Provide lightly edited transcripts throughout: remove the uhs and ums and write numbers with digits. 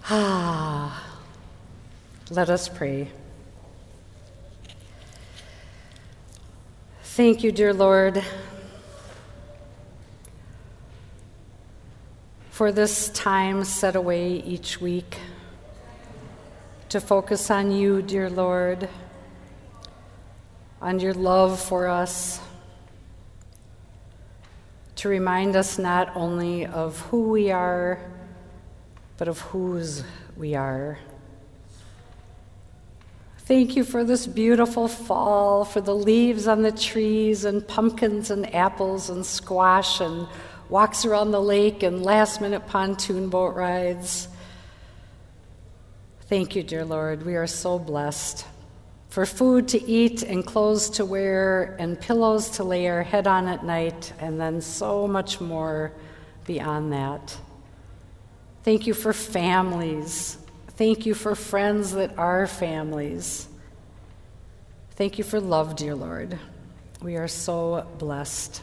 Let us pray. Thank you, dear Lord, for this time set away each week to focus on you, dear Lord, on your love for us, to remind us not only of who we are, but of whose we are. Thank you for this beautiful fall, for the leaves on the trees and pumpkins and apples and squash and walks around the lake and last-minute pontoon boat rides. Thank you, dear Lord. We are so blessed. For food to eat and clothes to wear and pillows to lay our head on at night, and then so much more beyond that. Thank you for families. Thank you for friends that are families. Thank you for love, dear Lord. We are so blessed.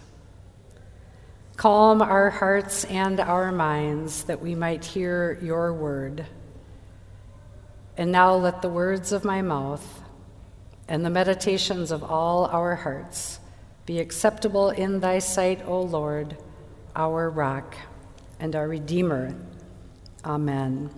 Calm our hearts and our minds that we might hear your word. And now let the words of my mouth and the meditations of all our hearts be acceptable in thy sight, O Lord, our rock and our Redeemer. Amen.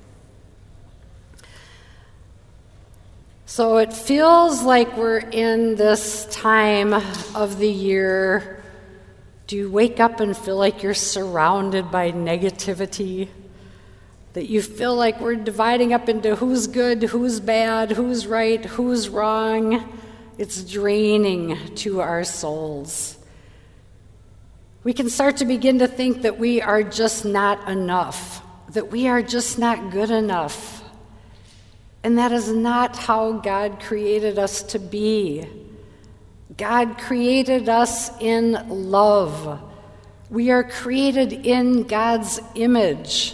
So it feels like we're in this time of the year. Do you wake up and feel like you're surrounded by negativity? That you feel like we're dividing up into who's good, who's bad, who's right, who's wrong? It's draining to our souls. We can start to begin to think that we are just not enough, that we are just not good enough. And that is not how God created us to be. God created us in love. We are created in God's image.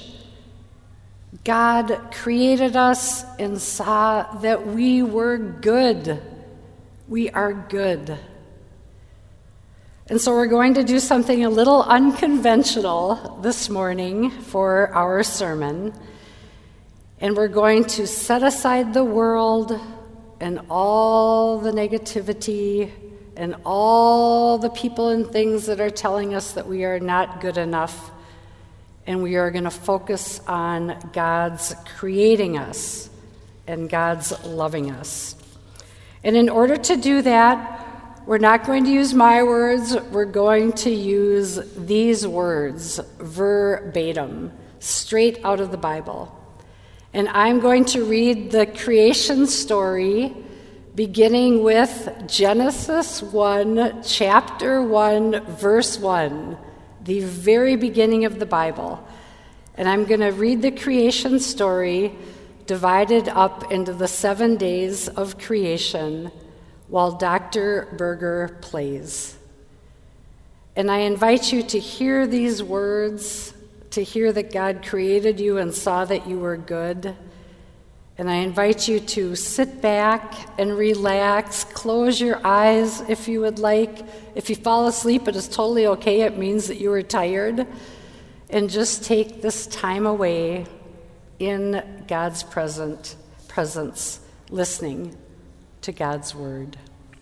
God created us and saw that we were good. We are good. And so we're going to do something a little unconventional this morning for our sermon. And we're going to set aside the world and all the negativity and all the people and things that are telling us that we are not good enough. And we are going to focus on God's creating us and God's loving us. And in order to do that, we're not going to use my words. We're going to use these words verbatim, straight out of the Bible. And I'm going to read the creation story beginning with Genesis 1, chapter 1, verse 1, the very beginning of the Bible. And I'm going to read the creation story divided up into the 7 days of creation while Dr. Berger plays. And I invite you to hear these words, to hear that God created you and saw that you were good. And I invite you to sit back and relax, close your eyes if you would like. If you fall asleep, it is totally okay. It means that you were tired. And just take this time away in God's presence, listening to God's word.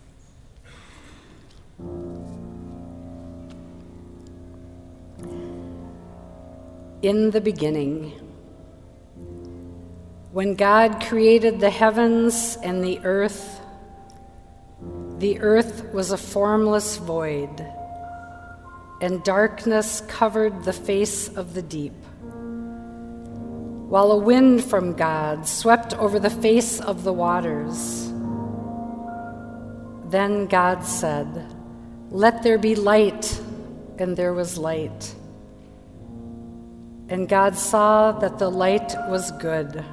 In the beginning, when God created the heavens and the earth was a formless void, and darkness covered the face of the deep, while a wind from God swept over the face of the waters. Then God said, "Let there be light," and there was light. And God saw that the light was good.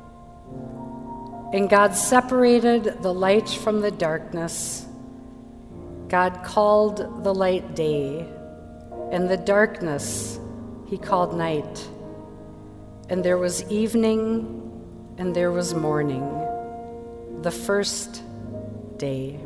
And God separated the light from the darkness. God called the light day, and the darkness he called night. And there was evening, and there was morning, the first day.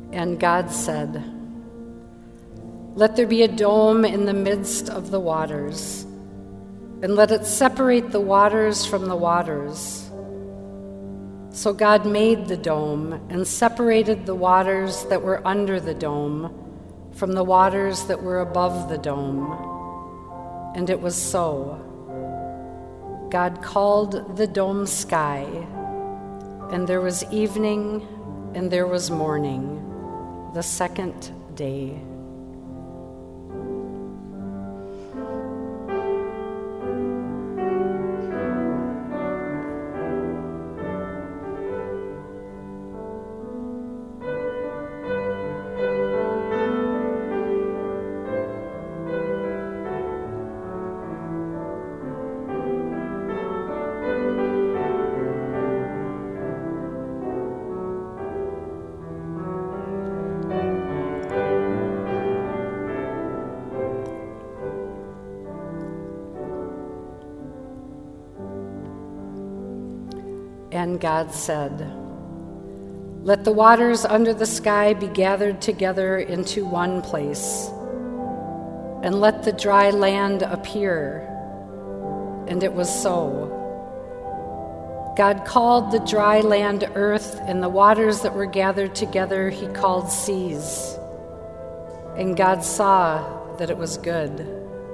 And God said, "Let there be a dome in the midst of the waters, and let it separate the waters from the waters." So God made the dome and separated the waters that were under the dome from the waters that were above the dome. And it was so. God called the dome sky, and there was evening and there was morning, the second day. And God said, "Let the waters under the sky be gathered together into one place, and let the dry land appear." And it was so. God called the dry land earth, and the waters that were gathered together he called seas. And God saw that it was good.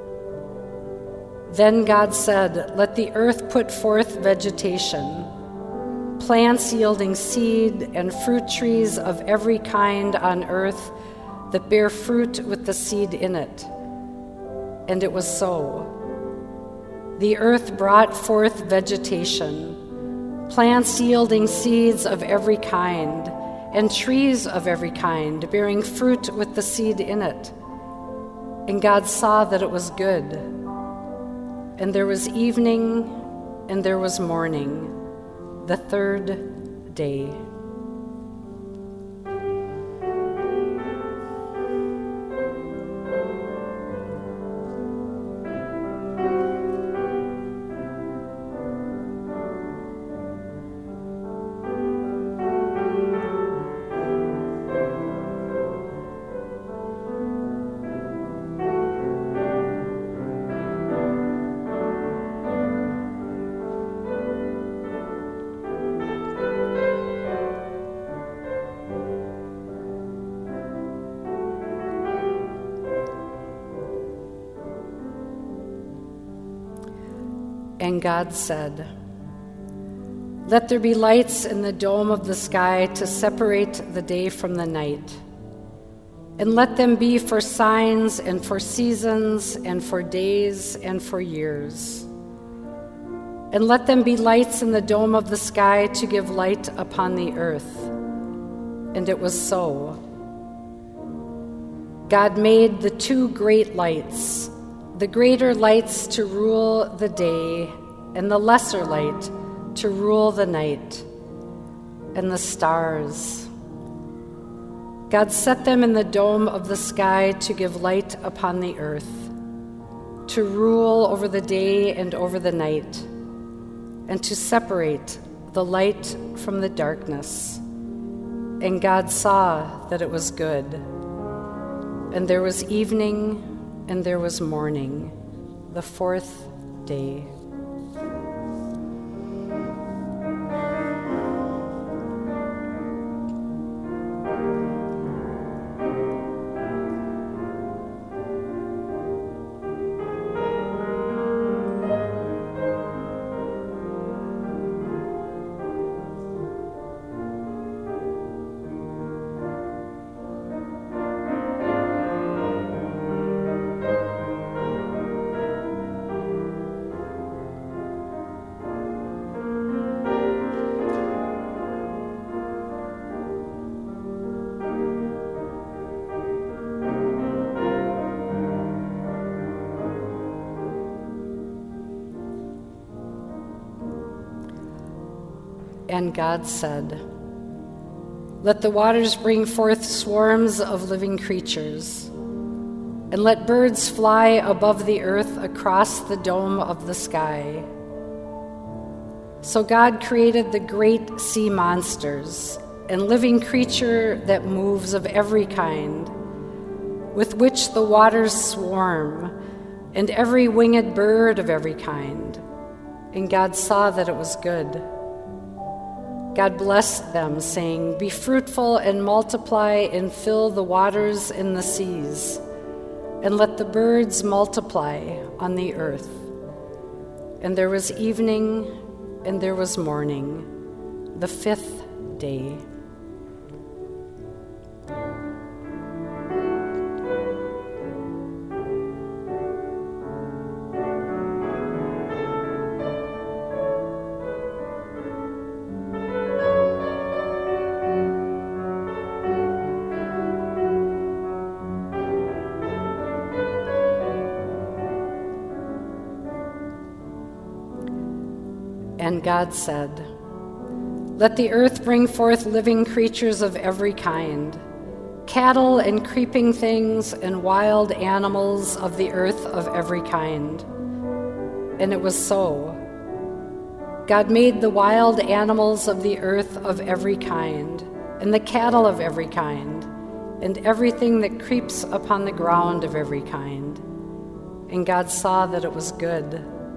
Then God said, "Let the earth put forth vegetation, plants yielding seed, and fruit trees of every kind on earth that bear fruit with the seed in it." And it was so. The earth brought forth vegetation, plants yielding seeds of every kind, and trees of every kind, bearing fruit with the seed in it. And God saw that it was good. And there was evening, and there was morning, the third day. And God said, "Let there be lights in the dome of the sky to separate the day from the night. And let them be for signs and for seasons and for days and for years. And let them be lights in the dome of the sky to give light upon the earth." And it was so. God made the two great lights, the greater lights to rule the day, and the lesser light to rule the night, and the stars. God set them in the dome of the sky to give light upon the earth, to rule over the day and over the night, and to separate the light from the darkness. And God saw that it was good. And there was evening, and there was morning, the fourth day. And God said, "Let the waters bring forth swarms of living creatures, and let birds fly above the earth across the dome of the sky." So God created the great sea monsters, and living creature that moves of every kind, with which the waters swarm, and every winged bird of every kind. And God saw that it was good. God blessed them, saying, "Be fruitful and multiply and fill the waters and the seas, and let the birds multiply on the earth." And there was evening and there was morning, the 5th day. And God said, "Let the earth bring forth living creatures of every kind, cattle and creeping things and wild animals of the earth of every kind." And it was so. God made the wild animals of the earth of every kind, and the cattle of every kind, and everything that creeps upon the ground of every kind. And God saw that it was good.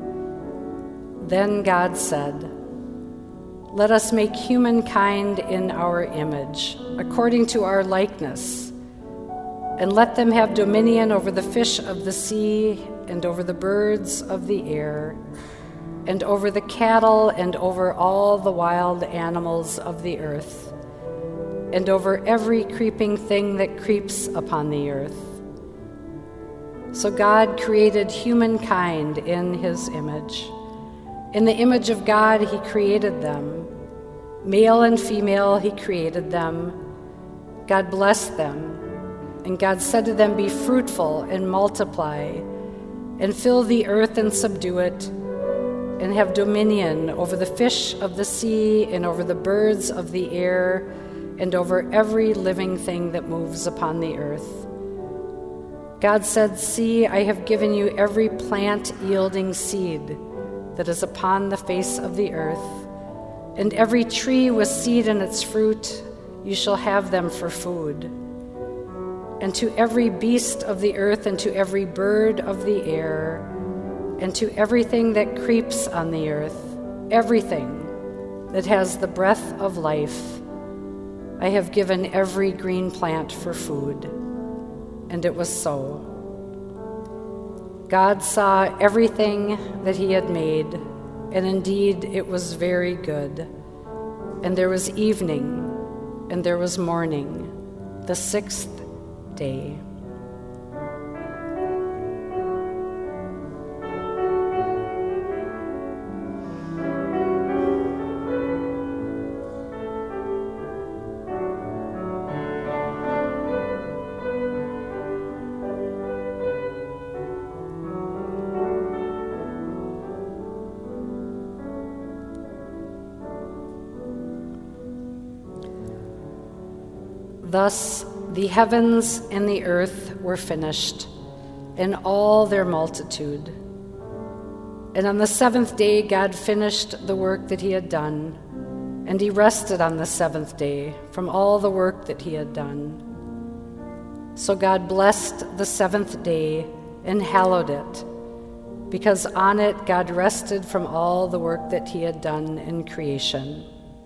Then God said, "Let us make humankind in our image, according to our likeness, and let them have dominion over the fish of the sea, and over the birds of the air, and over the cattle, and over all the wild animals of the earth, and over every creeping thing that creeps upon the earth." So God created humankind in his image. In the image of God he created them. Male and female he created them. God blessed them, and God said to them, "Be fruitful and multiply, and fill the earth and subdue it, and have dominion over the fish of the sea, and over the birds of the air, and over every living thing that moves upon the earth." God said, "See, I have given you every plant yielding seed that is upon the face of the earth, and every tree with seed in its fruit, you shall have them for food. And to every beast of the earth, and to every bird of the air, and to everything that creeps on the earth, everything that has the breath of life, I have given every green plant for food." And it was so. God saw everything that he had made, and indeed it was very good. And there was evening, and there was morning, the 6th day. Thus the heavens and the earth were finished, and all their multitude. And on the 7th day God finished the work that he had done, and he rested on the 7th day from all the work that he had done. So God blessed the 7th day and hallowed it, because on it God rested from all the work that he had done in creation.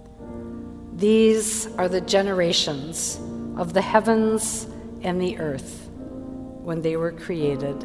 These are the generations of the heavens and the earth when they were created.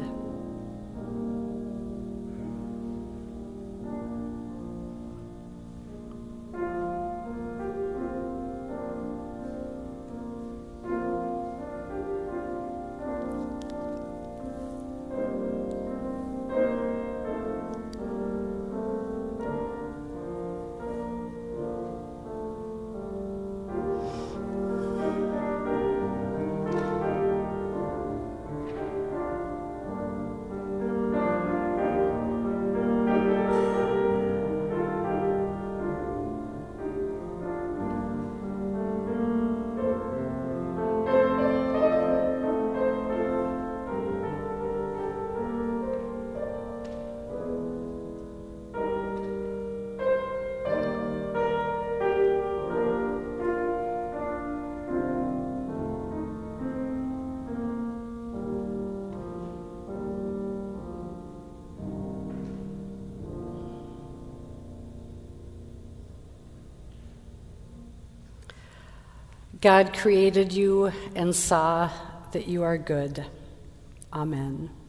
God created you and saw that you are good. Amen.